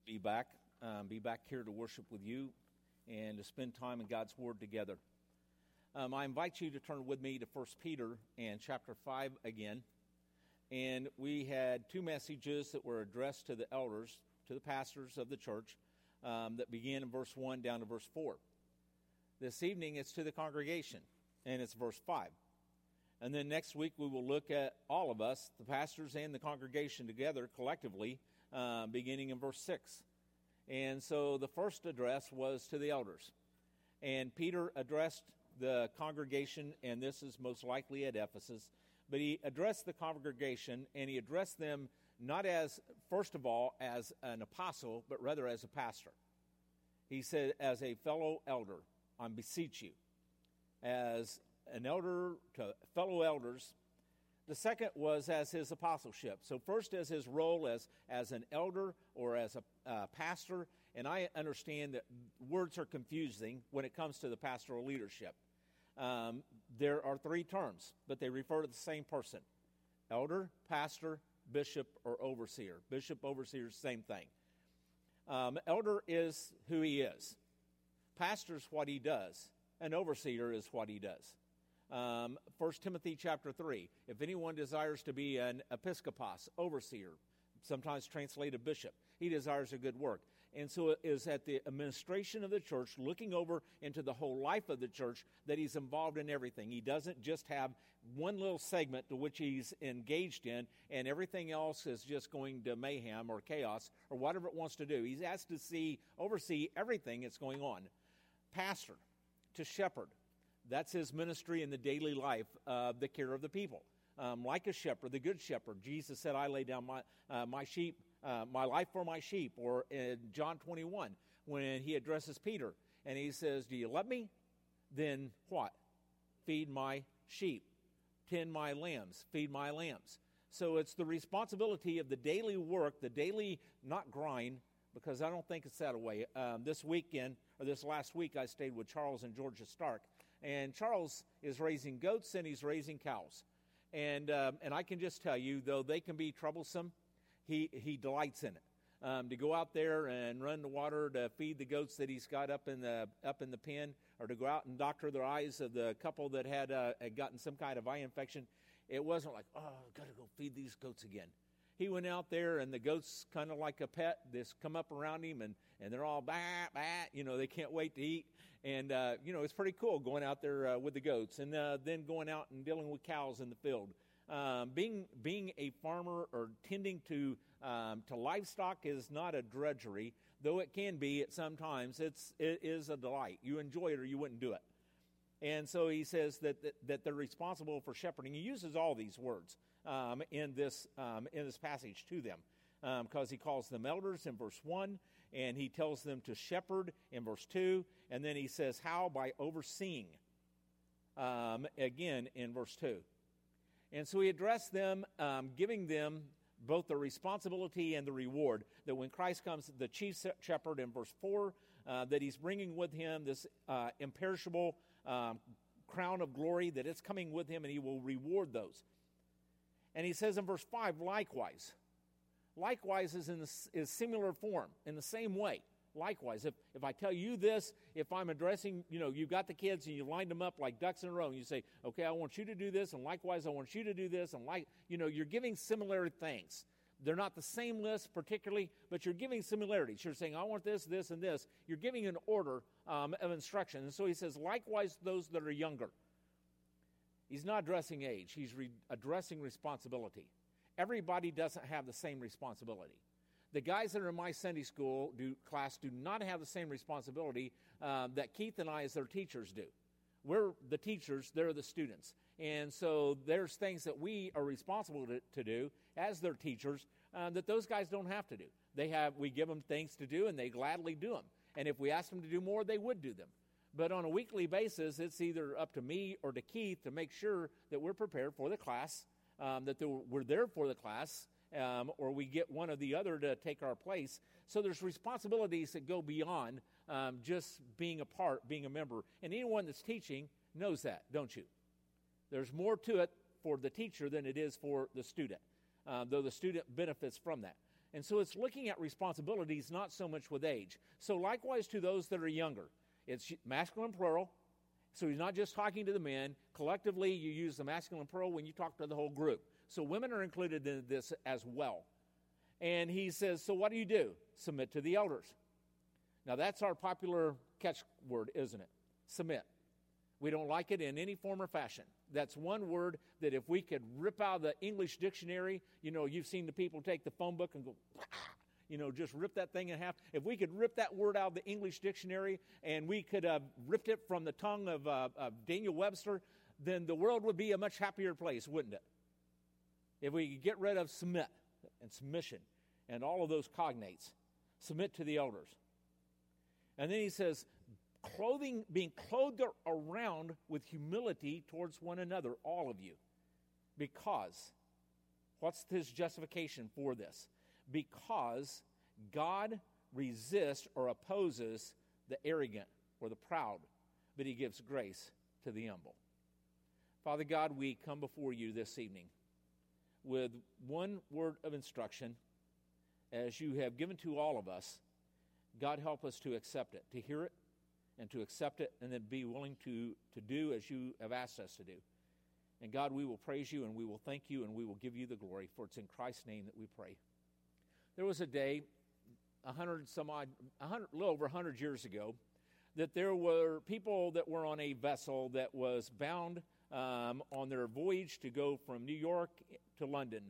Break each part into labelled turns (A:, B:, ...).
A: Be back here to worship with you and to spend time in God's Word together. I invite you to turn with me to 1 Peter and chapter 5 again. And we had two messages that were addressed to the elders, to the pastors of the church, that began in verse 1 down to verse 4. This evening it's to the congregation, and it's verse 5. And then next week we will look at all of us, the pastors and the congregation together collectively, beginning in verse 6. And so the first address was to the elders. And Peter addressed the congregation, and this is most likely at Ephesus, but he addressed the congregation, and he addressed them not as, first of all, as an apostle, but rather as a pastor. He said, as a fellow elder, I beseech you. As an elder to fellow elders. The second was as his apostleship. So first as his role as an elder or as a pastor, and I understand that words are confusing when it comes to the pastoral leadership. There are three terms, but they refer to the same person. Elder, pastor, bishop, or overseer. Bishop, overseer, same thing. Elder is who he is. Pastor is what he does. An overseer is what he does. 1 Timothy chapter 3, if anyone desires to be an episkopos, overseer, sometimes translated bishop, he desires a good work. And so it is at the administration of the church, looking over into the whole life of the church, that he's involved in everything. He doesn't just have one little segment to which he's engaged in, and everything else is just going to mayhem or chaos or whatever it wants to do. He's asked to oversee everything that's going on. Pastor, to shepherd. That's his ministry in the daily life of the care of the people. Like a shepherd, the good shepherd. Jesus said, I lay down my life for my sheep. Or in John 21, when he addresses Peter, and he says, do you love me? Then what? Feed my sheep. Tend my lambs. Feed my lambs. So it's the responsibility of the daily work, the daily, not grind, because I don't think it's that way. This last week, I stayed with Charles and Georgia Stark. And Charles is raising goats and he's raising cows. And I can just tell you, though they can be troublesome, he delights in it. To go out there and run the water to feed the goats that he's got up in the pen, or to go out and doctor the eyes of the couple that had gotten some kind of eye infection, it wasn't like, oh, I've got to go feed these goats again. He went out there, and the goats, kind of like a pet, just come up around him, and they're all, bah, bah, they can't wait to eat. And, it's pretty cool going out there with the goats, and then going out and dealing with cows in the field. Being a farmer or tending to livestock is not a drudgery, though it can be at some times. It is a delight. You enjoy it or you wouldn't do it. And so he says that they're responsible for shepherding. He uses all these words in this passage to them, because he calls them elders in verse 1, and he tells them to shepherd in verse 2, and then he says how? By overseeing, again in verse 2. And so he addressed them, giving them both the responsibility and the reward, that when Christ comes, the chief shepherd in verse 4, that he's bringing with him this imperishable crown of glory, that it's coming with him, and he will reward those. And he says in verse 5, likewise. Likewise is similar form, in the same way. Likewise, if I tell you this, if I'm addressing, you've got the kids and you lined them up like ducks in a row, and you say, okay, I want you to do this, and likewise I want you to do this, and you're giving similar things. They're not the same list particularly, but you're giving similarities. You're saying, I want this, this, and this. You're giving an order of instruction. And so he says, likewise those that are younger. He's not addressing age. He's addressing responsibility. Everybody doesn't have the same responsibility. The guys that are in my Sunday school class do not have the same responsibility that Keith and I as their teachers do. We're the teachers, they're the students. And so there's things that we are responsible to do as their teachers that those guys don't have to do. We give them things to do, and they gladly do them. And if we ask them to do more, they would do them. But on a weekly basis, it's either up to me or to Keith to make sure that we're prepared for the class, we're there for the class, or we get one or the other to take our place. So there's responsibilities that go beyond just being a part, being a member. And anyone that's teaching knows that, don't you? There's more to it for the teacher than it is for the student, though the student benefits from that. And so it's looking at responsibilities, not so much with age. So likewise to those that are younger. It's masculine plural. So he's not just talking to the men. Collectively, you use the masculine plural when you talk to the whole group. So women are included in this as well. And he says, so what do? Submit to the elders. Now that's our popular catchword, isn't it? Submit. We don't like it in any form or fashion. That's one word that if we could rip out the English dictionary, you've seen the people take the phone book and go, just rip that thing in half. If we could rip that word out of the English dictionary and we could have ripped it from the tongue of Daniel Webster, then the world would be a much happier place, wouldn't it? If we could get rid of submit and submission and all of those cognates, submit to the elders. And then he says, being clothed around with humility towards one another, all of you. Because, what's his justification for this? Because God resists or opposes the arrogant or the proud, but he gives grace to the humble. Father God, we come before you this evening with one word of instruction, as you have given to all of us. God, help us to accept it, to hear it, and to accept it, and then be willing to do as you have asked us to do. And God, we will praise you, and we will thank you, and we will give you the glory, for it's in Christ's name that we pray. There was a day, a little over 100 years ago, that there were people that were on a vessel that was bound on their voyage to go from New York to London,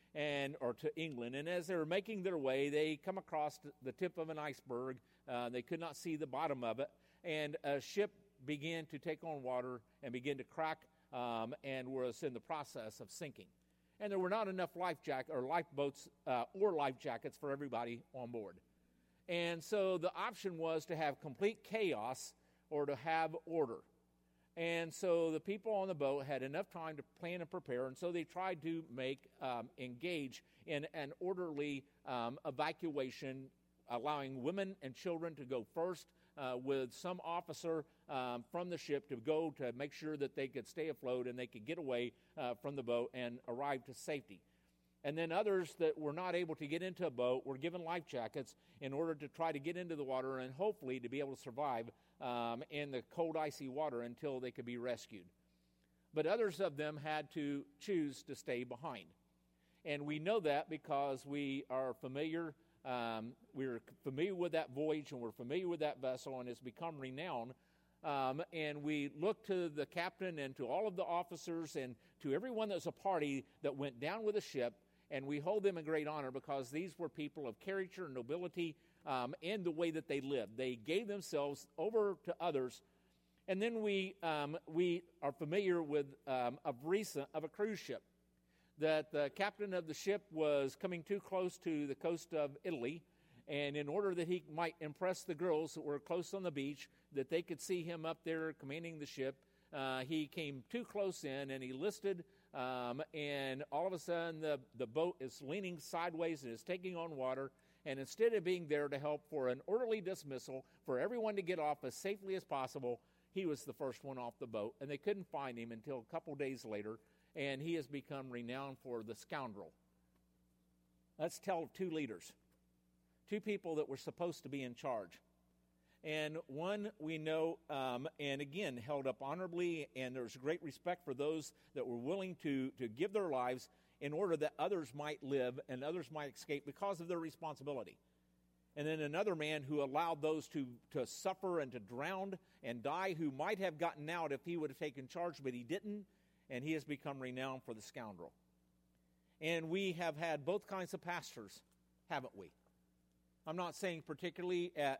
A: or to England. And as they were making their way, they come across the tip of an iceberg. They could not see the bottom of it. And a ship began to take on water and begin to crack and was in the process of sinking. And there were not enough lifeboats or life jackets for everybody on board. And so the option was to have complete chaos or to have order. And so the people on the boat had enough time to plan and prepare, and so they tried to engage in an orderly evacuation, allowing women and children to go first, with some officer from the ship to go to make sure that they could stay afloat and they could get away from the boat and arrive to safety. And then others that were not able to get into a boat were given life jackets in order to try to get into the water and hopefully to be able to survive in the cold, icy water until they could be rescued. But others of them had to choose to stay behind. And we know that because we are familiar. We're familiar with that voyage, and we're familiar with that vessel, and it's become renowned. And we look to the captain and to all of the officers and to everyone that's a party that went down with the ship, and we hold them in great honor because these were people of character and nobility in the way that they lived. They gave themselves over to others. And then we are familiar with of a cruise ship, that the captain of the ship was coming too close to the coast of Italy, and in order that he might impress the girls that were close on the beach, that they could see him up there commanding the ship, he came too close in and he listed, and all of a sudden the boat is leaning sideways and is taking on water, and instead of being there to help for an orderly dismissal, for everyone to get off as safely as possible, he was the first one off the boat, and they couldn't find him until a couple days later, and he has become renowned for the scoundrel. Let's tell of two leaders, two people that were supposed to be in charge. And one we know, and again, held up honorably, and there's great respect for those that were willing to give their lives in order that others might live and others might escape because of their responsibility. And then another man who allowed those to suffer and to drown and die, who might have gotten out if he would have taken charge, but he didn't, and he has become renowned for the scoundrel. And we have had both kinds of pastors, haven't we? I'm not saying particularly at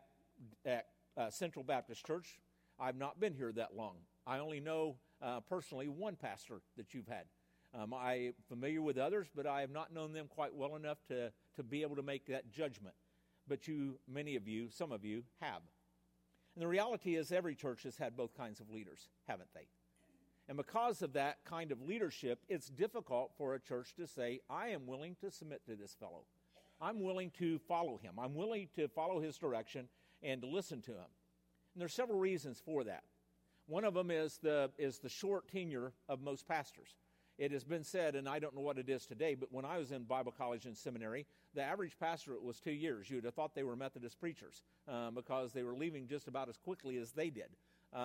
A: Central Baptist Church. I've not been here that long. I only know personally one pastor that you've had. I'm familiar with others, but I have not known them quite well enough to be able to make that judgment. But you, many of you, some of you have. And the reality is every church has had both kinds of leaders, haven't they? And because of that kind of leadership, it's difficult for a church to say, I am willing to submit to this fellow. I'm willing to follow him. I'm willing to follow his direction and to listen to him. And there's several reasons for that. One of them is the short tenure of most pastors. It has been said, and I don't know what it is today, but when I was in Bible college and seminary, the average pastorate was 2 years. You would have thought they were Methodist preachers because they were leaving just about as quickly as they did.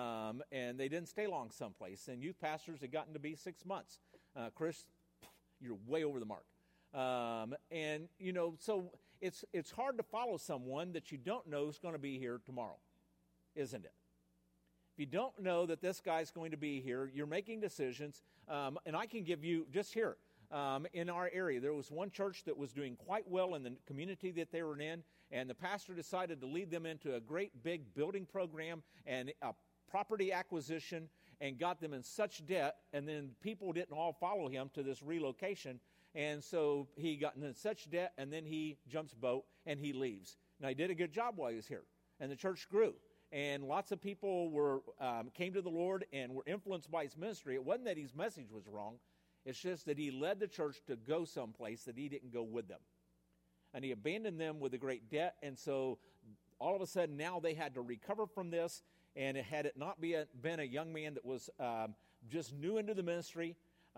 A: And they didn't stay long someplace. And youth pastors had gotten to be 6 months. Chris, you're way over the mark. And, you know, so it's hard to follow someone that you don't know is going to be here tomorrow, isn't it? If you don't know that this guy's going to be here, you're making decisions. And I can give you, just here, in our area, there was one church that was doing quite well in the community that they were in, and the pastor decided to lead them into a great big building program and a property acquisition and got them in such debt, and then people didn't all follow him to this relocation, and so he got in such debt, and then he jumps boat and he leaves. Now, he did a good job while he was here, and the church grew. And lots of people came to the Lord and were influenced by his ministry. It wasn't that his message was wrong. It's just that he led the church to go someplace that he didn't go with them. And he abandoned them with a great debt. And so all of a sudden now they had to recover from this. And had it not been a young man that was just new into the ministry,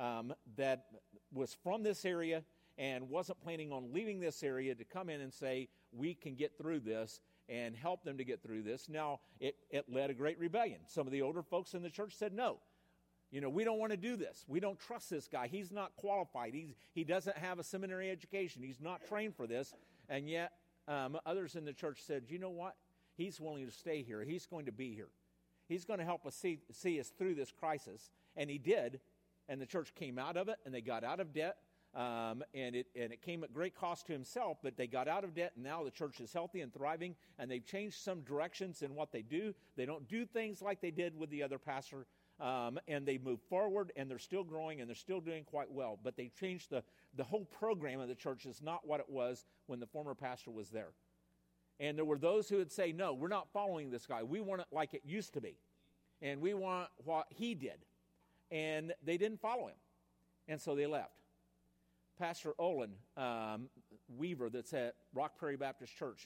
A: that was from this area and wasn't planning on leaving this area to come in and say, we can get through this, and help them to get through this. Now, it led a great rebellion. Some of the older folks in the church said, no, you know, we don't want to do this. We don't trust this guy. He's not qualified. He doesn't have a seminary education. He's not trained for this. And yet, others in the church said, you know what? He's willing to stay here. He's going to be here. He's going to help us see us through this crisis. And he did, and the church came out of it, and they got out of debt. And it came at great cost to himself, but they got out of debt, and now the church is healthy and thriving, and they've changed some directions in what they do. They don't do things like they did with the other pastor, and they move forward, and they're still growing, and they're still doing quite well. But they changed the whole program of the church is not what it was when the former pastor was there. And there were those who would say, no, we're not following this guy. We want it like it used to be, and we want what he did. And they didn't follow him, and so they left. Pastor Olin Weaver, that's at Rock Prairie Baptist Church.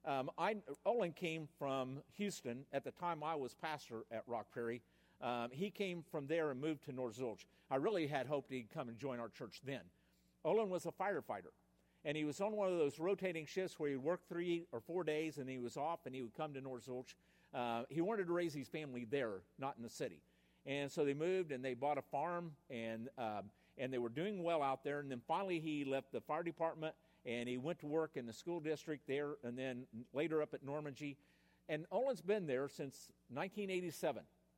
A: Olin came from Houston at the time I was pastor at Rock Prairie. He came from there and moved to North Zilch. I really had hoped he'd come and join our church then. Olin was a firefighter, and he was on one of those rotating shifts where he'd work 3 or 4 days, and he was off, and he would come to North Zilch. He wanted to raise his family there, not in the city. And so they moved, and they bought a farm, and they were doing well out there. And then finally he left the fire department, and he went to work in the school district there, and then later up at Normandy. And Olin's been there since 1987.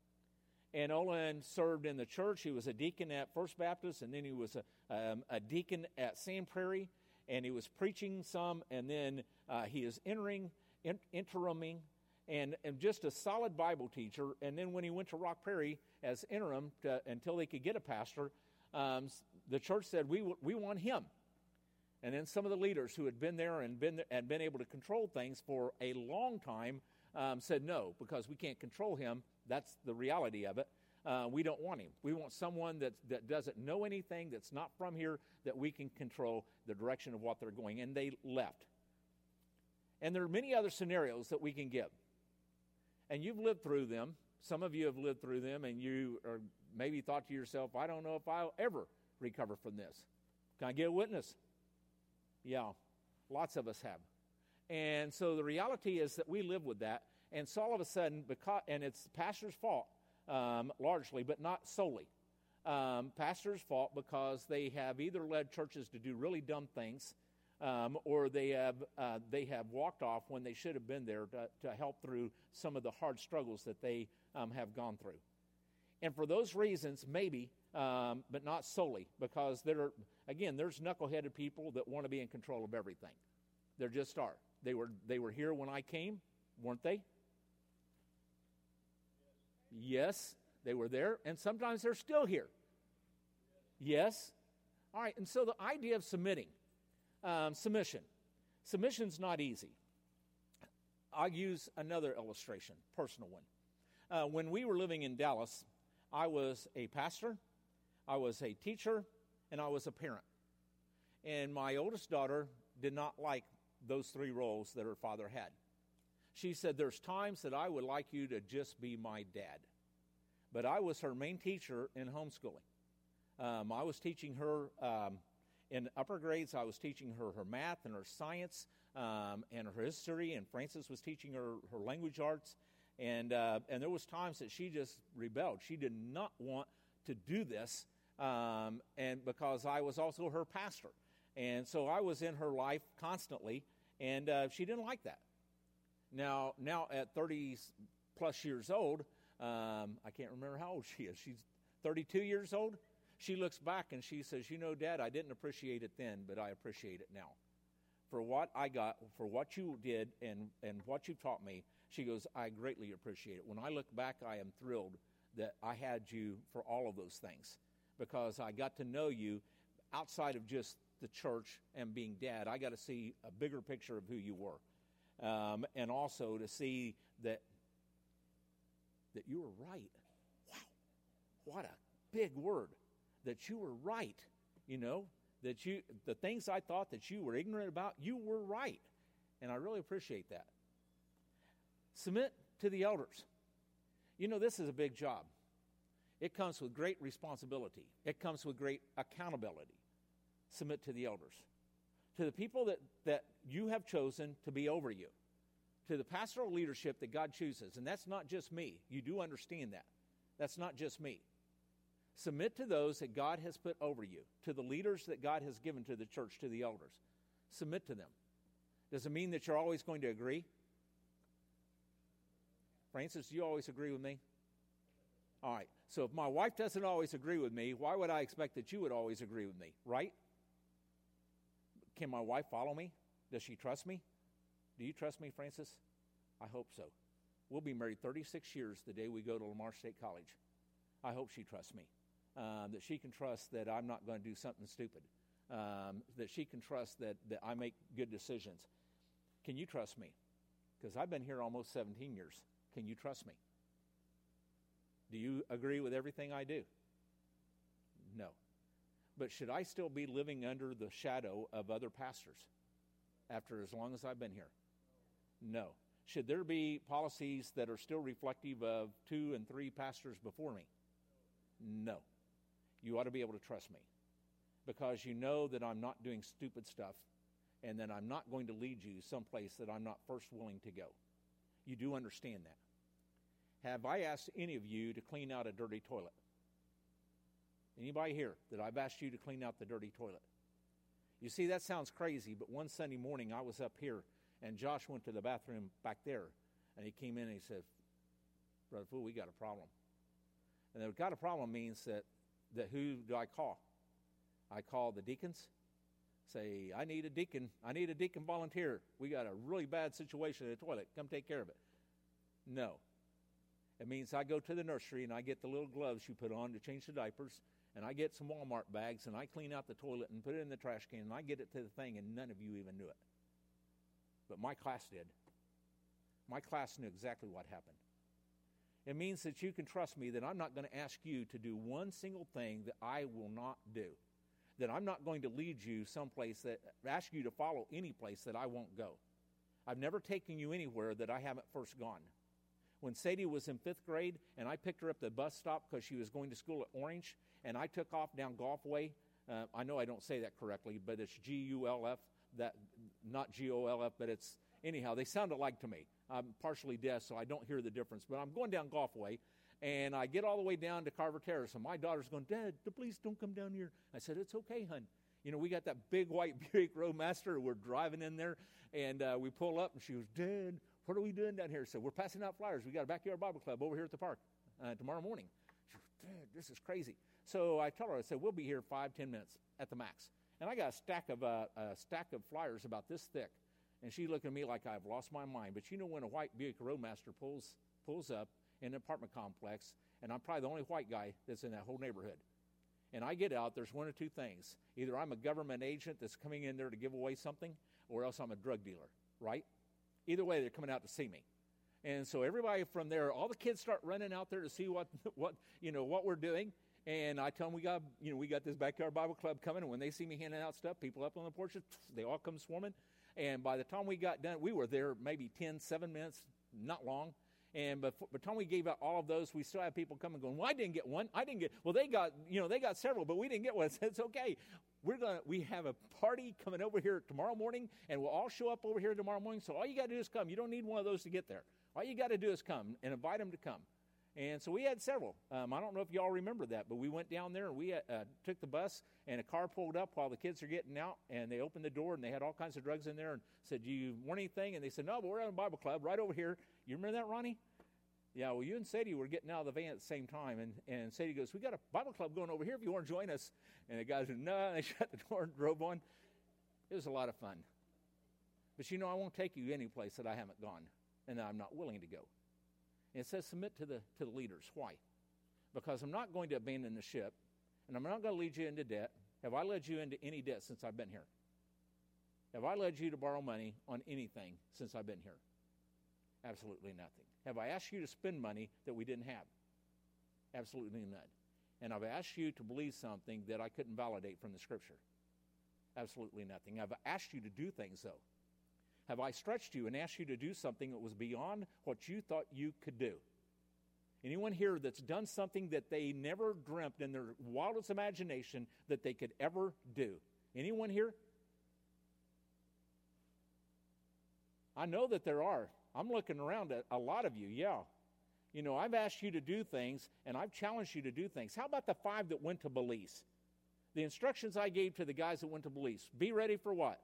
A: And Olin served in the church. He was a deacon at First Baptist, and then he was a deacon at Sand Prairie, and he was preaching some, and then he is interiming, and just a solid Bible teacher. And then when he went to Rock Prairie as interim until they could get a pastor, the church said, we want him. And then some of the leaders who had been there and been able to control things for a long time said no, because we can't control him. That's the reality of it. We don't want him. We want someone that doesn't know anything, that's not from here, that we can control the direction of what they're going. And they left. And there are many other scenarios that we can give. And you've lived through them. Some of you have lived through them, and you are maybe thought to yourself, I don't know if I'll ever recover from this. Can I get a witness? Yeah, lots of us have. And so the reality is that we live with that. And so all of a sudden, and it's the pastor's fault largely, but not solely. Pastor's fault because they have either led churches to do really dumb things, or they have walked off when they should have been there to help through some of the hard struggles that they have gone through. And for those reasons, maybe, but not solely, because there's knuckleheaded people that want to be in control of everything. There just are. They were here when I came, weren't they? Yes, they were there, and sometimes they're still here. Yes. All right, and so the idea of submitting, submission's not easy. I'll use another illustration, personal one. When we were living in Dallas, I was a pastor, I was a teacher, and I was a parent. And my oldest daughter did not like those 3 roles that her father had. She said, there's times that I would like you to just be my dad. But I was her main teacher in homeschooling. I was teaching her in upper grades. I was teaching her math and her science and her history, and Frances was teaching her language arts. And there was times that she just rebelled. She did not want to do this, and because I was also her pastor. And so I was in her life constantly, and she didn't like that. Now at 30-plus years old, I can't remember how old she is. She's 32 years old. She looks back and she says, Dad, I didn't appreciate it then, but I appreciate it now. For what I got, for what you did and what you taught me, she goes, I greatly appreciate it. When I look back, I am thrilled that I had you for all of those things, because I got to know you outside of just the church and being Dad. I got to see a bigger picture of who you were, and also to see that you were right. Wow, what a big word, that you were right. That the things I thought that you were ignorant about, you were right, and I really appreciate that. Submit to the elders. This is a big job. It comes with great responsibility. It comes with great accountability. Submit to the elders, to the people that you have chosen to be over you, to the pastoral leadership that God chooses. And that's not just me. You do understand that. That's not just me. Submit to those that God has put over you, to the leaders that God has given to the church, to the elders. Submit to them. Does it mean that you're always going to agree? Francis, do you always agree with me? All right. So if my wife doesn't always agree with me, why would I expect that you would always agree with me, right? Can my wife follow me? Does she trust me? Do you trust me, Francis? I hope so. We'll be married 36 years the day we go to Lamar State College. I hope she trusts me, that she can trust that I'm not going to do something stupid, that she can trust that I make good decisions. Can you trust me? Because I've been here almost 17 years. Can you trust me? Do you agree with everything I do? No. But should I still be living under the shadow of other pastors after as long as I've been here? No. Should there be policies that are still reflective of 2 and 3 pastors before me? No. You ought to be able to trust me, because you know that I'm not doing stupid stuff and that I'm not going to lead you someplace that I'm not first willing to go. You do understand that. Have I asked any of you to clean out a dirty toilet? Anybody here that I've asked you to clean out the dirty toilet? You see, that sounds crazy, but one Sunday morning I was up here and Josh went to the bathroom back there, and he came in and he said, Brother Fool, we got a problem. And the got a problem means that who do I call? I call the deacons. Say, I need a deacon volunteer. We got a really bad situation in the toilet. Come take care of it. No. It means I go to the nursery and I get the little gloves you put on to change the diapers, and I get some Walmart bags and I clean out the toilet and put it in the trash can and I get it to the thing, and none of you even knew it. But my class did. My class knew exactly what happened. It means that you can trust me that I'm not going to ask you to do one single thing that I will not do. That I'm not going to lead you someplace, that ask you to follow any place that I won't go. I've never taken you anywhere that I haven't first gone. When Sadie was in 5th grade and I picked her up at the bus stop because she was going to school at Orange, and I took off down Golfway. I know I don't say that correctly, but it's G-U-L-F, that, not G-O-L-F, but it's, anyhow, they sound alike to me. I'm partially deaf, so I don't hear the difference. But I'm going down Golfway, and I get all the way down to Carver Terrace, and my daughter's going, Dad, please don't come down here. I said, it's okay, hon. You know, we got that big white Buick Roadmaster. We're driving in there, and we pull up, and she goes, Dad, what are we doing down here? So we're passing out flyers. We got a backyard Bible club over here at the park tomorrow morning. She goes, Dad, this is crazy. So I tell her, I said, we'll be here 5-10 minutes at the max. And I got a stack of flyers about this thick. And she looked at me like I've lost my mind. But you know, when a white Buick Roadmaster pulls up in an apartment complex, and I'm probably the only white guy that's in that whole neighborhood, and I get out, there's one of two things. Either I'm a government agent that's coming in there to give away something, or else I'm a drug dealer, right? Either way, they're coming out to see me. And so everybody from there, all the kids start running out there to see what we're doing. And I tell them we got this backyard Bible club coming, and when they see me handing out stuff, people up on the porches, they all come swarming. And by the time we got done, we were there maybe 7 minutes, not long. And by the time we gave out all of those, we still have people coming going, well, I didn't get one. I didn't get, well, they got several, but we didn't get one. I said, it's okay. We have a party coming over here tomorrow morning, and we'll all show up over here tomorrow morning. So all you got to do is come. You don't need one of those to get there. All you got to do is come and invite them to come. And so we had several. I don't know if y'all remember that, but we went down there and we took the bus, and a car pulled up while the kids are getting out, and they opened the door, and they had all kinds of drugs in there and said, do you want anything? And they said, no, but we're at a Bible club right over here. You remember that, Ronnie? Yeah, well, you and Sadie were getting out of the van at the same time, and Sadie goes, we got a Bible club going over here if you want to join us. And the guys said, no, and they shut the door and drove on. It was a lot of fun. But I won't take you any place that I haven't gone and that I'm not willing to go. And it says submit to the leaders. Why? Because I'm not going to abandon the ship, and I'm not going to lead you into debt. Have I led you into any debt since I've been here? Have I led you to borrow money on anything since I've been here? Absolutely nothing. Have I asked you to spend money that we didn't have? Absolutely none. And I've asked you to believe something that I couldn't validate from the Scripture? Absolutely nothing. I've asked you to do things, though. Have I stretched you and asked you to do something that was beyond what you thought you could do? Anyone here that's done something that they never dreamt in their wildest imagination that they could ever do? Anyone here? I know that there are. I'm looking around at a lot of you, yeah. I've asked you to do things, and I've challenged you to do things. How about the 5 that went to Belize? The instructions I gave to the guys that went to Belize. Be ready for what?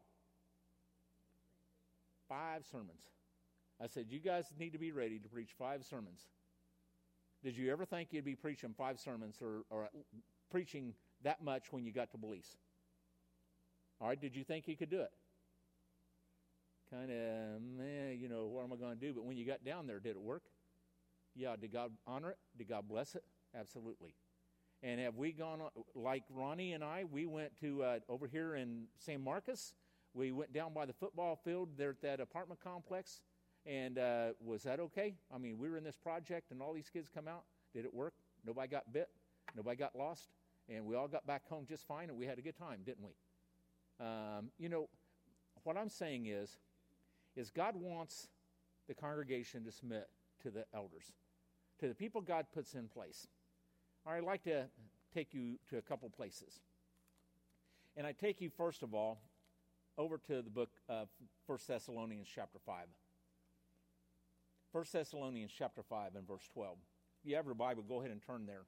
A: 5 sermons. I said, you guys need to be ready to preach 5 sermons. Did you ever think you'd be preaching 5 sermons or preaching that much when you got to Belize? All right, did you think you could do it? Kind of, what am I going to do? But when you got down there, did it work? Yeah, did God honor it? Did God bless it? Absolutely. And have we gone, like Ronnie and I, we went to over here in San Marcos. We went down by the football field there at that apartment complex. And was that okay? I mean, we were in this project, and all these kids come out. Did it work? Nobody got bit. Nobody got lost. And we all got back home just fine, and we had a good time, didn't we? What I'm saying is God wants the congregation to submit to the elders, to the people God puts in place. All right, I'd like to take you to a couple places. And I take you, first of all, over to the book of 1 Thessalonians chapter 5. 1 Thessalonians chapter 5 and verse 12. If you have your Bible, go ahead and turn there.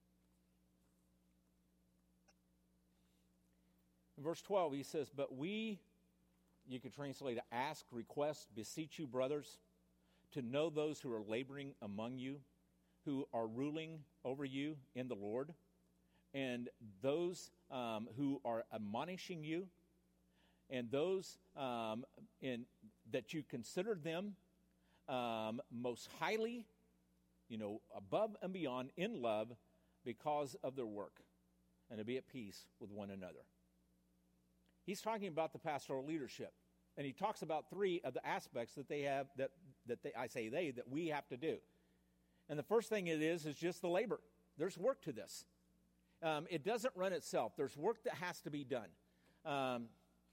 A: In verse 12, he says, but we, you could translate it, ask, request, beseech you, brothers, to know those who are laboring among you, who are ruling over you in the Lord, and those who are admonishing you, and those that you consider them most highly, above and beyond in love because of their work, and to be at peace with one another. He's talking about the pastoral leadership, and he talks about 3 of the aspects that they have that we have to do. And the first thing it is just the labor. There's work to this. It doesn't run itself. There's work that has to be done.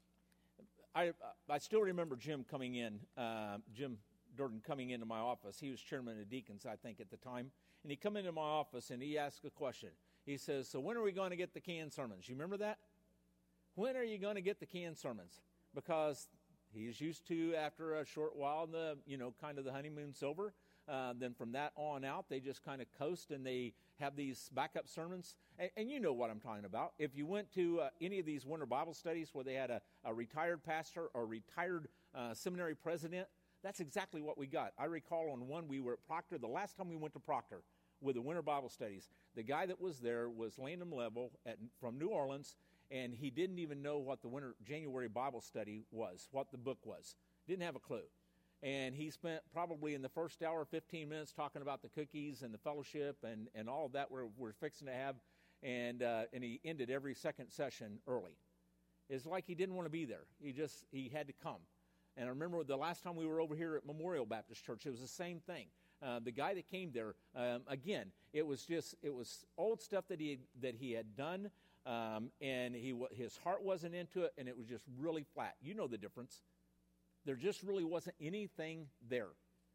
A: I still remember Jim coming in, Jim Durden coming into my office. He was chairman of deacons, I think, at the time. And he come into my office and he asked a question. He says, so when are we going to get the canned sermons? You remember that? When are you going to get the canned sermons? Because he's used to, after a short while, kind of the honeymoon's over. Then from that on out, they just kind of coast and they have these backup sermons. And you know what I'm talking about. If you went to any of these winter Bible studies where they had a retired pastor or retired seminary president, that's exactly what we got. I recall on one we were at Proctor, the last time we went to Proctor with the winter Bible studies, the guy that was there was Landon Level from New Orleans, and he didn't even know what the January Bible study was, what the book was. Didn't have a clue. And he spent probably in the first hour, 15 minutes talking about the cookies and the fellowship and all of that we're fixing to have. And he ended every second session early. It's like he didn't want to be there. He had to come. And I remember the last time we were over here at Memorial Baptist Church, it was the same thing. The guy that came there, again, it was old stuff that he had done, and his heart wasn't into it, and it was just really flat. You know the difference. There just really wasn't anything there.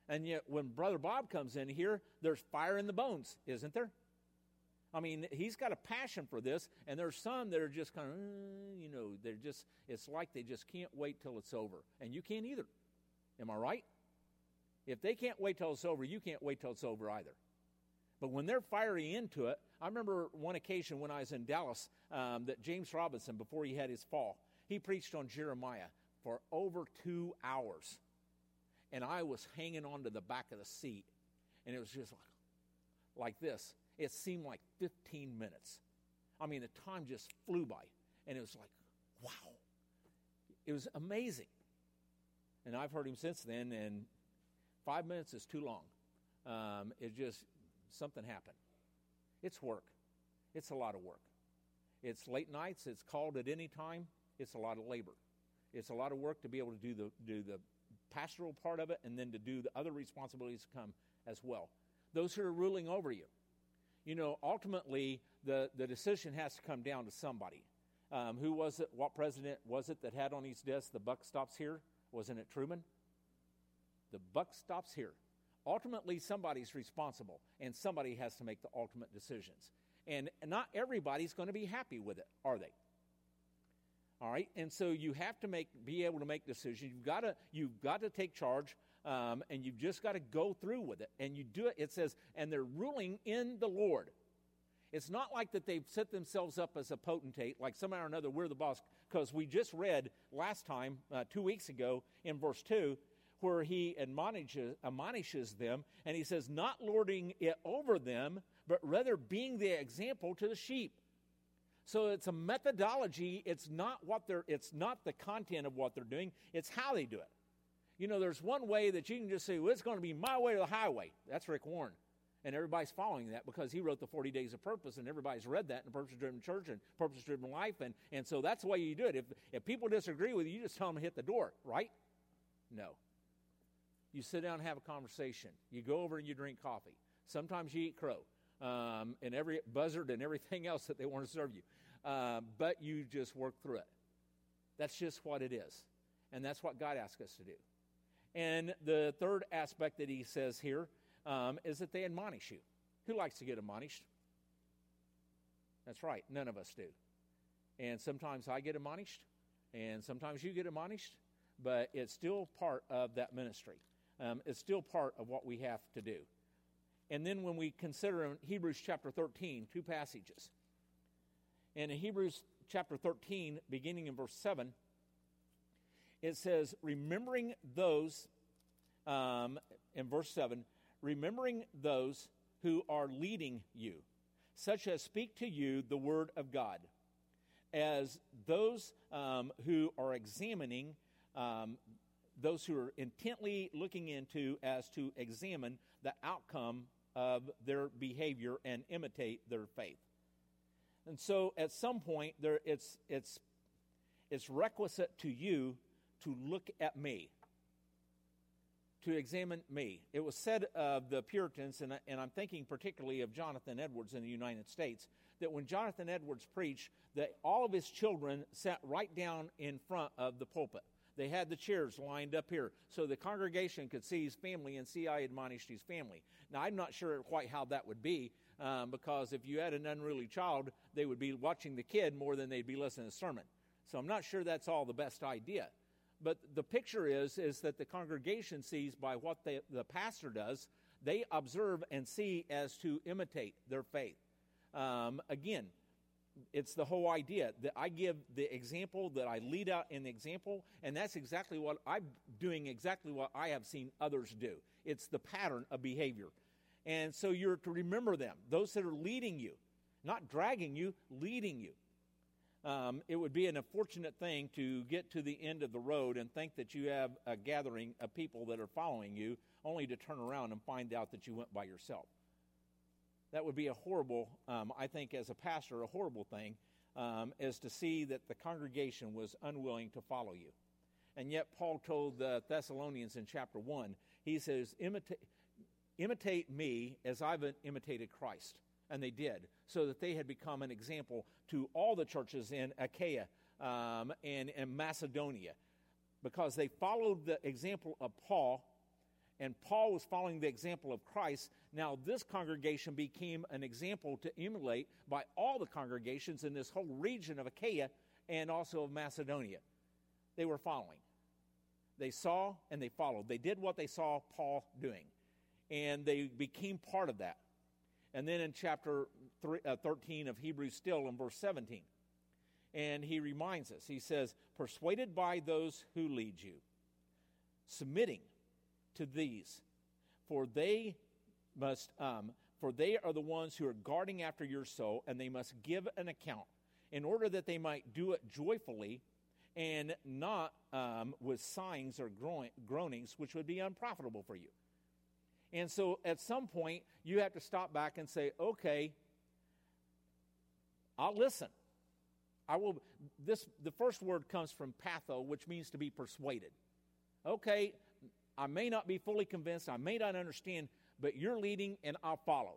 A: And yet when Brother Bob comes in here, there's fire in the bones, isn't there? I mean, he's got a passion for this, and there's some that are just kind of, they're just, it's like they just can't wait till it's over. And you can't either. Am I right? If they can't wait till it's over, you can't wait till it's over either. But when they're fiery into it, I remember one occasion when I was in Dallas that James Robinson, before he had his fall, he preached on Jeremiah for over 2 hours. And I was hanging onto the back of the seat, and it was just like this. It seemed like 15 minutes. I mean, the time just flew by, and it was like, wow. It was amazing. And I've heard him since then, and 5 minutes is too long. Something happened. It's work. It's a lot of work. It's late nights. It's called at any time. It's a lot of labor. It's a lot of work to be able to do the pastoral part of it, and then to do the other responsibilities that come as well. Those who are ruling over you. Ultimately, the decision has to come down to somebody. Who was it? What president was it that had on his desk, the buck stops here? Wasn't it Truman? The buck stops here. Ultimately, somebody's responsible, and somebody has to make the ultimate decisions. And not everybody's going to be happy with it, are they? All right, and so you have to be able to make decisions. You've got to take charge, and you've just got to go through with it. And you do it. It says, and they're ruling in the Lord. It's not like that they've set themselves up as a potentate, like somehow or another we're the boss. Because we just read last time, 2 weeks ago, in verse 2, where he admonishes them, and he says, not lording it over them, but rather being the example to the sheep. So it's a methodology. It's not the content of what they're doing. It's how they do it. There's one way that you can just say, well, it's going to be my way or the highway. That's Rick Warren. And everybody's following that because he wrote the 40 Days of Purpose, and everybody's read that in the Purpose-Driven Church and Purpose-Driven Life. And so that's the way you do it. If people disagree with you, you just tell them to hit the door, right? No. You sit down and have a conversation. You go over and you drink coffee. Sometimes you eat crow and every buzzard and everything else that they want to serve you. But you just work through it. That's just what it is. And that's what God asks us to do. And the third aspect that he says here is that they admonish you. Who likes to get admonished? That's right. None of us do. And sometimes I get admonished, and sometimes you get admonished, but it's still part of that ministry. It's still part of what we have to do. And then when we consider in Hebrews chapter 13, two passages. And in Hebrews chapter 13, beginning in verse 7, it says, remembering those, in verse 7, remembering those who are leading you, such as speak to you the word of God, as those who are examining, those who are intently looking into as to examine the outcome of their behavior and imitate their faith. And so at some point, it's requisite to you to look at me, to examine me. It was said of the Puritans, and I'm thinking particularly of Jonathan Edwards in the United States, that when Jonathan Edwards preached, that all of his children sat right down in front of the pulpit. They had the chairs lined up here so the congregation could see his family and see I admonished his family. Now, I'm not sure quite how that would be, because if you had an unruly child, they would be watching the kid more than they'd be listening to the sermon. So I'm not sure that's all the best idea. But the picture is that the congregation sees by what the pastor does, they observe and see as to imitate their faith. Again, it's the whole idea that I give the example, that I lead out in the example, and that's exactly what I'm doing, exactly what I have seen others do. It's the pattern of behavior. And so you're to remember them, those that are leading you, not dragging you, leading you. It would be an unfortunate thing to get to the end of the road and think that you have a gathering of people that are following you, only to turn around and find out that you went by yourself. That would be a horrible, I think as a pastor, a horrible thing, is to see that the congregation was unwilling to follow you. And yet Paul told the Thessalonians in chapter 1, he says, imitate me as I've imitated Christ. And they did, so that they had become an example to all the churches in Achaia and Macedonia, because they followed the example of Paul and Paul was following the example of Christ, now this congregation became an example to emulate by all the congregations in this whole region of Achaia and also of Macedonia. They were following. They saw and they followed. They did what they saw Paul doing, and they became part of that. And then in chapter 13 of Hebrews, still in verse 17, and he reminds us, he says, persuaded by those who lead you, submitting to these, for they are the ones who are guarding after your soul, and they must give an account, in order that they might do it joyfully and not with sighings or groanings, which would be unprofitable for you. And so at some point, you have to stop back and say, okay, I'll listen. The first word comes from patho, which means to be persuaded. Okay, I may not be fully convinced, I may not understand, but you're leading and I'll follow.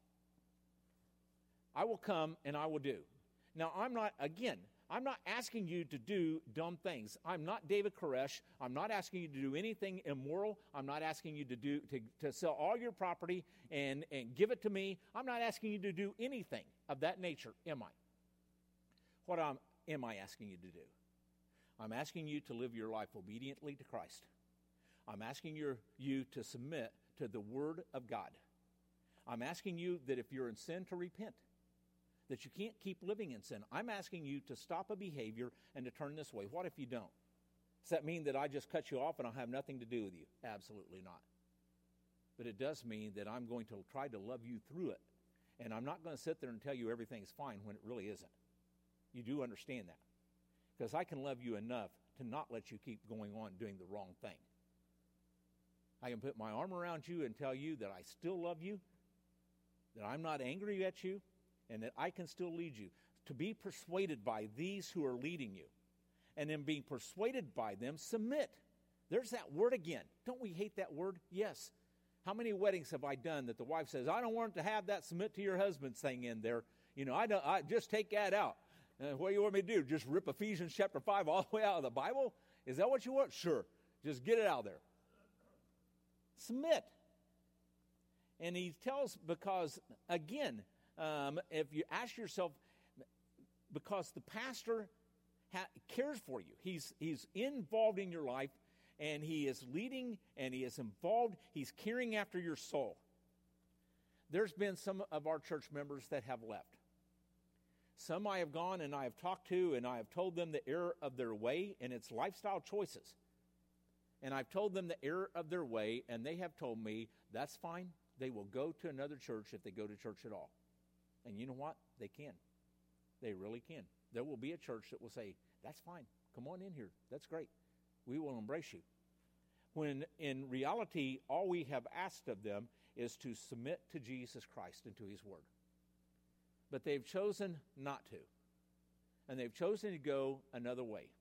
A: I will come and I will do. Now, I'm not asking you to do dumb things. I'm not David Koresh. I'm not asking you to do anything immoral. I'm not asking you to sell all your property and give it to me. I'm not asking you to do anything of that nature, am I? What am I asking you to do? I'm asking you to live your life obediently to Christ. I'm asking you to submit to the Word of God. I'm asking you that if you're in sin, to repent, that you can't keep living in sin. I'm asking you to stop a behavior and to turn this way. What if you don't? Does that mean that I just cut you off and I'll have nothing to do with you? Absolutely not. But it does mean that I'm going to try to love you through it. And I'm not going to sit there and tell you everything's fine when it really isn't. You do understand that. Because I can love you enough to not let you keep going on doing the wrong thing. I can put my arm around you and tell you that I still love you, that I'm not angry at you, and that I can still lead you. To be persuaded by these who are leading you. And then being persuaded by them, submit. There's that word again. Don't we hate that word? Yes. How many weddings have I done that the wife says, I don't want to have that submit to your husband thing in there. You know, I just take that out. What do you want me to do? Just rip Ephesians chapter 5 all the way out of the Bible? Is that what you want? Sure. Just get it out there. Submit. And he tells, because, again, if you ask yourself, because the pastor cares for you. He's involved in your life, and he is leading, and he is involved. He's caring after your soul. There's been some of our church members that have left. Some I have gone and I have talked to, and I have told them the error of their way, and it's lifestyle choices. And I've told them the error of their way, and they have told me, that's fine. They will go to another church if they go to church at all. And you know what? They can. They really can. There will be a church that will say, that's fine. Come on in here. That's great. We will embrace you. When in reality, all we have asked of them is to submit to Jesus Christ and to His Word. But they've chosen not to. And they've chosen to go another way.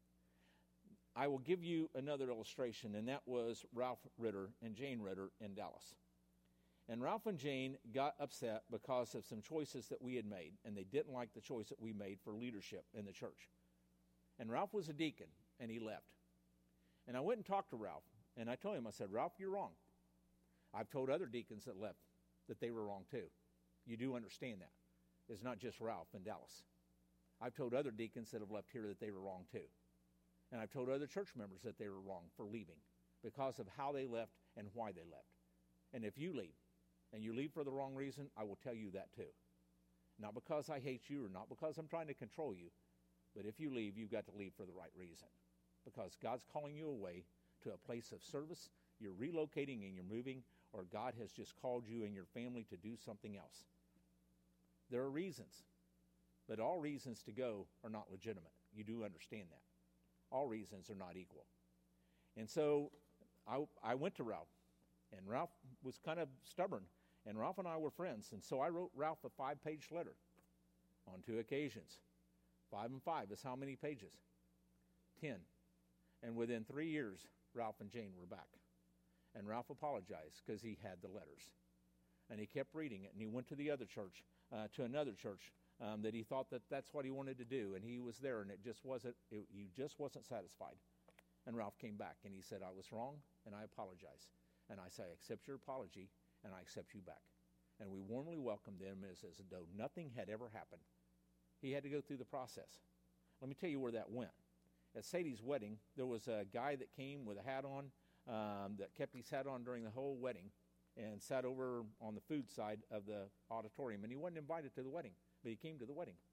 A: I will give you another illustration, and that was Ralph Ritter and Jane Ritter in Dallas. And Ralph and Jane got upset because of some choices that we had made, and they didn't like the choice that we made for leadership in the church. And Ralph was a deacon, and he left. And I went and talked to Ralph, and I told him, I said, Ralph, you're wrong. I've told other deacons that left that they were wrong too. You do understand that. It's not just Ralph in Dallas. I've told other deacons that have left here that they were wrong too. And I've told other church members that they were wrong for leaving because of how they left and why they left. And if you leave, and you leave for the wrong reason, I will tell you that too. Not because I hate you or not because I'm trying to control you, but if you leave, you've got to leave for the right reason. Because God's calling you away to a place of service, you're relocating and you're moving, or God has just called you and your family to do something else. There are reasons, but all reasons to go are not legitimate. You do understand that. All reasons are not equal. And so I went to Ralph, and Ralph was kind of stubborn, and Ralph and I were friends, and so I wrote Ralph a 5-page letter on 2 occasions. 5 and 5 is how many pages? 10. And within 3 years, Ralph and Jane were back. And Ralph apologized because he had the letters. And he kept reading it, and he went to the other church, to another church, that he thought that that's what he wanted to do, and he was there, and he just wasn't satisfied. And Ralph came back, and he said, I was wrong, and I apologize. And I say, I accept your apology, and I accept you back. And we warmly welcomed him as though nothing had ever happened. He had to go through the process. Let me tell you where that went. At Sadie's wedding, there was a guy that came with a hat on, that kept his hat on during the whole wedding and sat over on the food side of the auditorium. And he wasn't invited to the wedding, but he came to the wedding.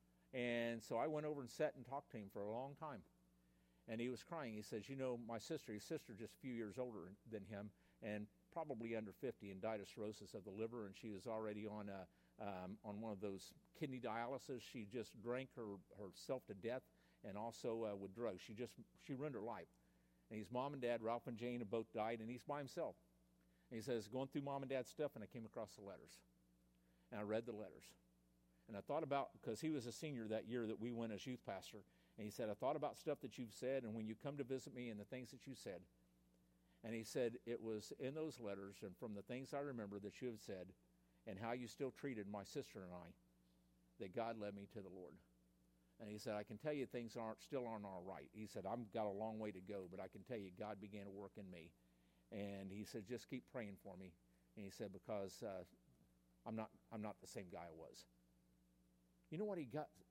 A: And so I went over and sat and talked to him for a long time. And he was crying. He says, my sister, his sister just a few years older than him, and probably under 50, and died of cirrhosis of the liver, and she was already on one of those kidney dialysis. She just drank herself to death, and also with drugs. She ruined her life. And his mom and dad, Ralph and Jane, have both died, and he's by himself. And he says, going through mom and dad's stuff, and I came across the letters. And I read the letters. And I thought about, because he was a senior that year that we went as youth pastor, and he said, I thought about stuff that you've said, and when you come to visit me and the things that you said. And he said, it was in those letters and from the things I remember that you have said and how you still treated my sister and I that God led me to the Lord. And he said, I can tell you things still aren't all right. He said, I've got a long way to go, but I can tell you God began to work in me. And he said, just keep praying for me. And he said, because I'm not the same guy I was. You know what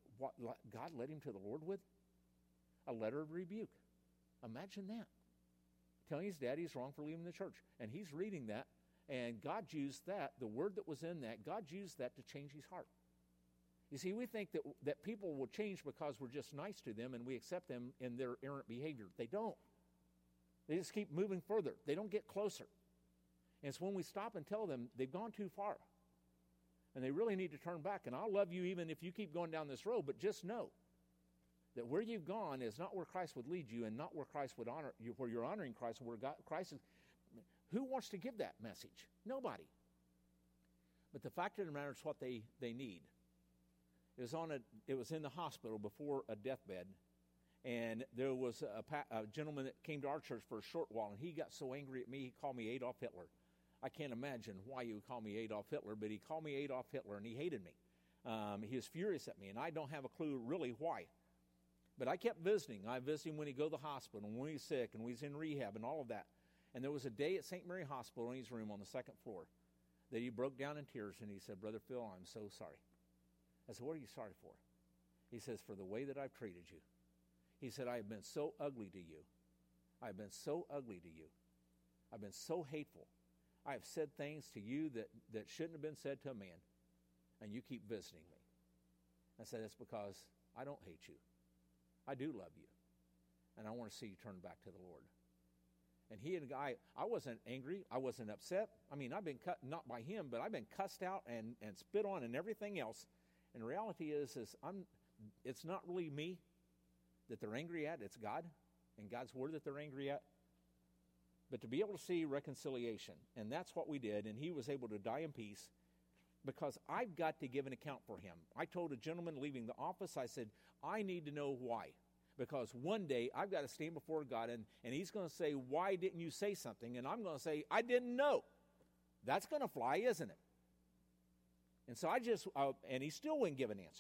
A: God led him to the Lord with? A letter of rebuke. Imagine that. Telling his dad he's wrong for leaving the church. And he's reading that, and God used that, the word that was in that, God used that to change his heart. You see, we think that people will change because we're just nice to them and we accept them in their errant behavior. They don't. They just keep moving further. They don't get closer. And it's when we stop and tell them they've gone too far and they really need to turn back. And I'll love you even if you keep going down this road, but just know that where you've gone is not where Christ would lead you, and not where Christ would honor you, where you're honoring Christ, and where Christ is. Who wants to give that message? Nobody. But the fact of the matter is what they need. It was in the hospital before a deathbed, and there was a gentleman that came to our church for a short while, and he got so angry at me, he called me Adolf Hitler. I can't imagine why you would call me Adolf Hitler, but he called me Adolf Hitler, and he hated me. He was furious at me, and I don't have a clue really why. But I kept visiting. I visited him when he'd go to the hospital, and when he was sick, and when he was in rehab, and all of that. And there was a day at St. Mary Hospital in his room on the second floor that he broke down in tears, and he said, Brother Phil, I'm so sorry. I said, what are you sorry for? He says, for the way that I've treated you. He said, I have been so ugly to you. I have been so ugly to you. I've been so hateful. I have said things to you that shouldn't have been said to a man, and you keep visiting me. I said, that's because I don't hate you. I do love you, and I want to see you turn back to the Lord. And he and I wasn't angry. I wasn't upset. I mean, I've been cut, not by him, but I've been cussed out and spit on and everything else. And the reality is it's not really me that they're angry at. It's God and God's word that they're angry at. But to be able to see reconciliation, and that's what we did, and he was able to die in peace because I've got to give an account for him. I told a gentleman leaving the office, I said, I need to know why. Because one day I've got to stand before God, and he's going to say, why didn't you say something? And I'm going to say, I didn't know. That's going to fly, isn't it? And so and he still wouldn't give an answer.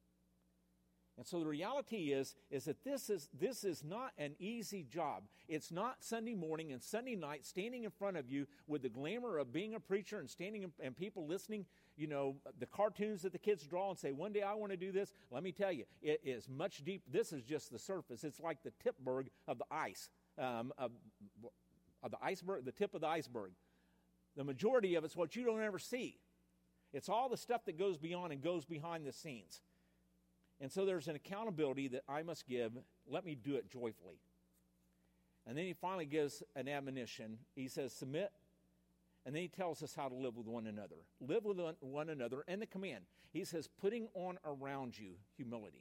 A: And so the reality is that this is not an easy job. It's not Sunday morning and Sunday night standing in front of you with the glamour of being a preacher and standing and people listening, the cartoons that the kids draw and say, one day I want to do this. Let me tell you, it is much deep. This is just the surface. It's like the tipberg of the ice, of the iceberg, the tip of the iceberg. The majority of it's what you don't ever see. It's all the stuff that goes beyond and goes behind the scenes. And so there's an accountability that I must give. Let me do it joyfully. And then he finally gives an admonition. He says, submit. And then he tells us how to live with one another. Live with one another. And the command. He says, putting on around you humility.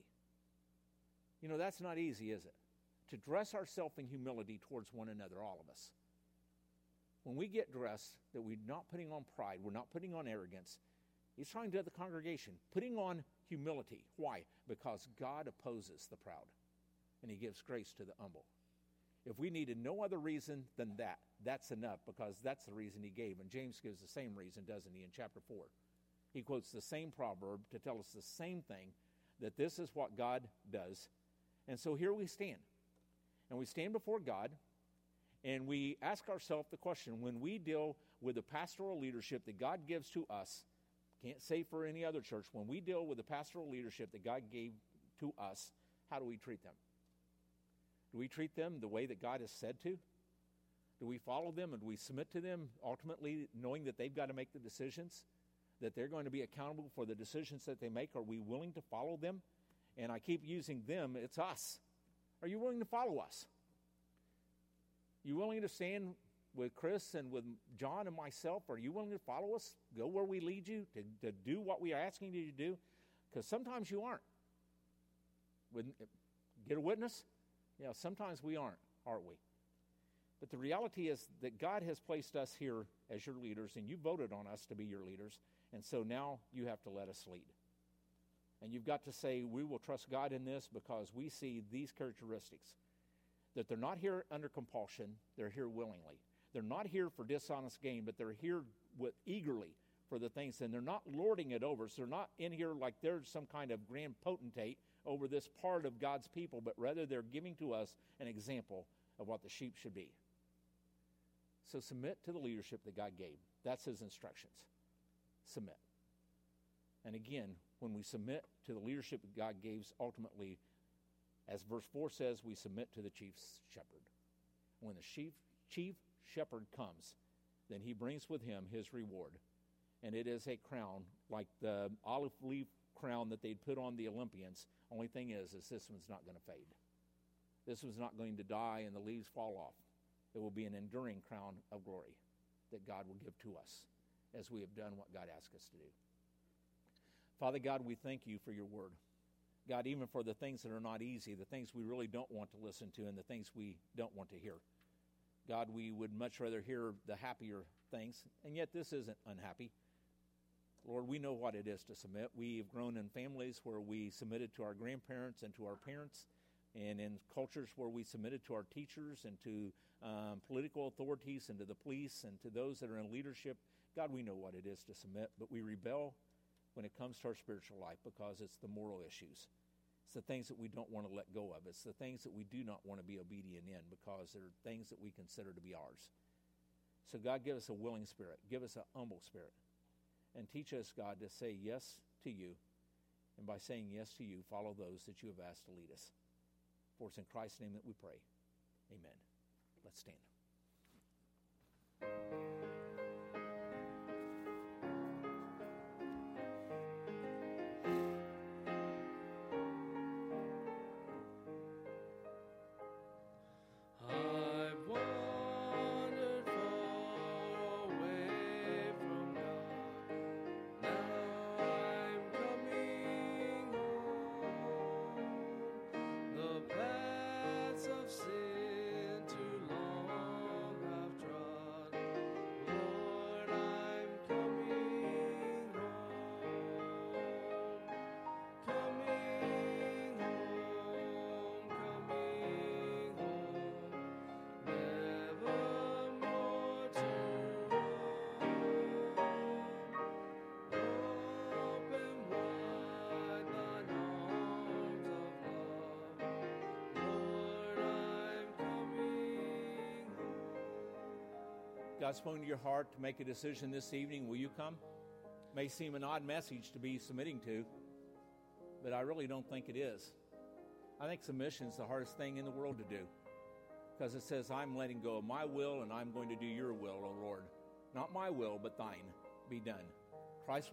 A: That's not easy, is it? To dress ourselves in humility towards one another, all of us. When we get dressed, that we're not putting on pride, we're not putting on arrogance. He's trying to do the congregation, putting on humility. Why? Because God opposes the proud, and he gives grace to the humble. If we needed no other reason than that, that's enough, because that's the reason he gave. And James gives the same reason, doesn't he, in chapter 4? He quotes the same proverb to tell us the same thing, that this is what God does. And so here we stand. And we stand before God, And we ask ourselves the question, when we deal with the pastoral leadership that God gives to us, can't say for any other church, when we deal with the pastoral leadership that God gave to us, how do we treat them? Do we treat them the way that God has said to? Do we follow them and do we submit to them, ultimately knowing that they've got to make the decisions, that they're going to be accountable for the decisions that they make? Are we willing to follow them? And I keep using them, it's us. Are you willing to follow us? You willing to stand with Chris and with John and myself? Are you willing to follow us, go where we lead you, to do what we are asking you to do? Because sometimes you aren't. Get a witness? Yeah, sometimes we aren't we? But the reality is that God has placed us here as your leaders, and you voted on us to be your leaders, and so now you have to let us lead. And you've got to say, we will trust God in this because we see these characteristics, that they're not here under compulsion, they're here willingly. They're not here for dishonest gain, but they're here eagerly for the things, and they're not lording it over. So they're not in here like they're some kind of grand potentate over this part of God's people, but rather they're giving to us an example of what the sheep should be. So submit to the leadership that God gave. That's his instructions. Submit. And again, when we submit to the leadership that God gave, ultimately, as verse 4 says, we submit to the chief shepherd. When the chief shepherd comes, then he brings with him his reward. And it is a crown, like the olive leaf crown that they'd put on the Olympians. Only thing is this one's not going to fade. This one's not going to die and the leaves fall off. It will be an enduring crown of glory that God will give to us as we have done what God asked us to do. Father God, we thank you for your word. God, even for the things that are not easy, the things we really don't want to listen to and the things we don't want to hear. God, we would much rather hear the happier things, and yet this isn't unhappy. Lord, we know what it is to submit. We've grown in families where we submitted to our grandparents and to our parents, and in cultures where we submitted to our teachers and to political authorities and to the police and to those that are in leadership. God, we know what it is to submit, but we rebel when it comes to our spiritual life because it's the moral issues. It's the things that we don't want to let go of. It's the things that we do not want to be obedient in because they're things that we consider to be ours. So God, give us a willing spirit. Give us a humble spirit. And teach us, God, to say yes to you. And by saying yes to you, follow those that you have asked to lead us. For it's in Christ's name that we pray. Amen. Let's stand. God's spoken to your heart to make a decision this evening. Will you come? May seem an odd message to be submitting to, but I really don't think it is. I think submission is the hardest thing in the world to do because it says, I'm letting go of my will and I'm going to do your will, O Lord. Not my will, but thine be done. Christ's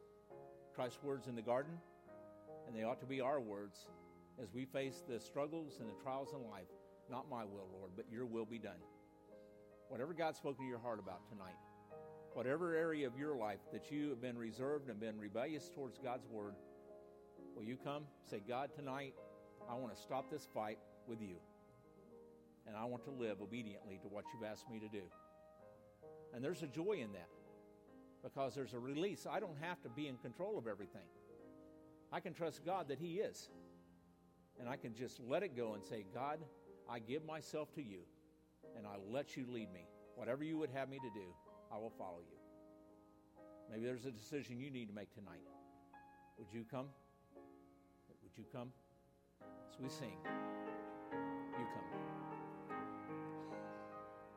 A: words in the garden, and they ought to be our words as we face the struggles and the trials in life. Not my will, Lord, but your will be done. Whatever God's spoken to your heart about tonight, whatever area of your life that you have been reserved and been rebellious towards God's word, will you come? Say, God, tonight, I want to stop this fight with you. And I want to live obediently to what you've asked me to do. And there's a joy in that because there's a release. I don't have to be in control of everything. I can trust God that he is. And I can just let it go and say, God, I give myself to you. And I let you lead me. Whatever you would have me to do, I will follow you. Maybe there's a decision you need to make tonight. Would you come? Would you come? As we sing, you come.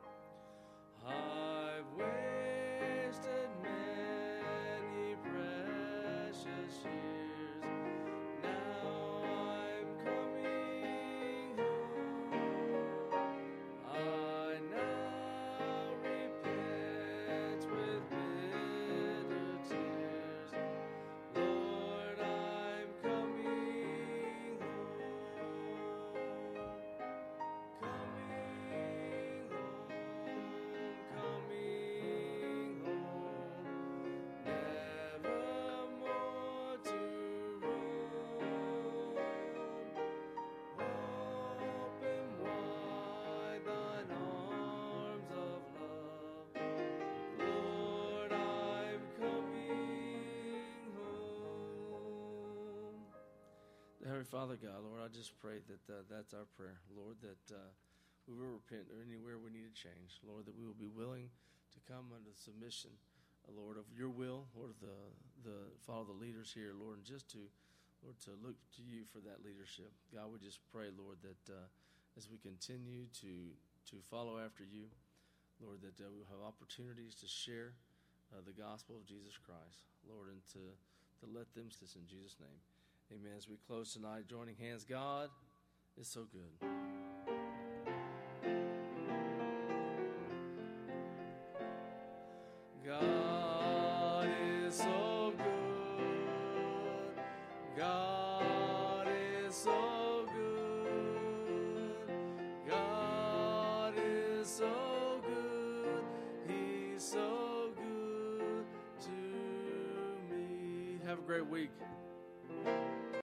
B: Dear Father God, Lord, I just pray that that's our prayer, Lord, that we will repent anywhere we need to change, Lord, that we will be willing to come under submission, Lord, of your will, Lord, follow the leaders here, Lord, and just to look to you for that leadership. God, we just pray, Lord, that as we continue to follow after you, Lord, that we will have opportunities to share the gospel of Jesus Christ, Lord, and to let them see this in Jesus' name. Amen. As we close tonight, joining hands, God is so good. God is so good. God is so good. God is so good. He's so good to me. Have a great week.